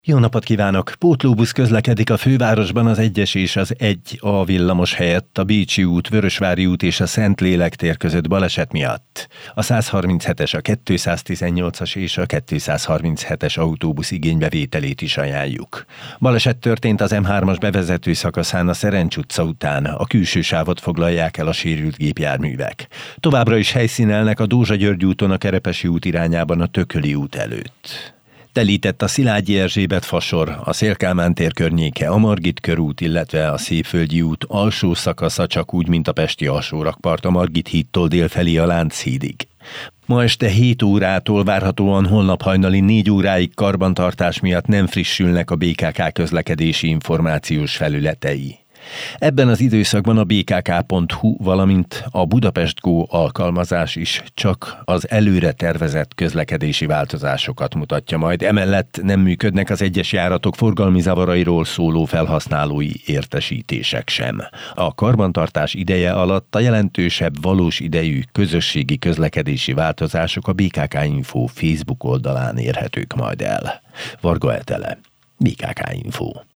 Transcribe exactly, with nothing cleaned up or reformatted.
Jó napot kívánok! Pótlóbusz közlekedik a fővárosban az egyes és az egy A villamos helyett a Bécsi út, Vörösvári út és a Szentlélek tér között baleset miatt. A százharminchetes, a kétszáztizennyolcas és a kétszázharminchetes autóbusz igénybevételét is ajánljuk. Baleset történt az M hármas bevezető szakaszán a Szerencs utca után, a külső sávot foglalják el a sérült gépjárművek. Továbbra is helyszínelnek a Dózsa-György úton a Kerepesi út irányában a Tököli út előtt. Telített a Szilágyi Erzsébet fasor, a Széll-Kálmán tér környéke, a Margit körút, illetve a Szépvölgyi út alsó szakasza csak úgy, mint a pesti alsórakpart a Margit hídtól délfelé a Lánchídig. Ma este hét órától várhatóan holnap hajnali négy óráig karbantartás miatt nem frissülnek a bé ká ká közlekedési információs felületei. Ebben az időszakban a bé ká ká pont hu, valamint a Budapest Go alkalmazás is csak az előre tervezett közlekedési változásokat mutatja majd. Emellett nem működnek az egyes járatok forgalmi zavarairól szóló felhasználói értesítések sem. A karbantartás ideje alatt a jelentősebb valós idejű közösségi közlekedési változások a bé ká ká Info Facebook oldalán érhetők majd el. Varga Etele, bé ká ká Info.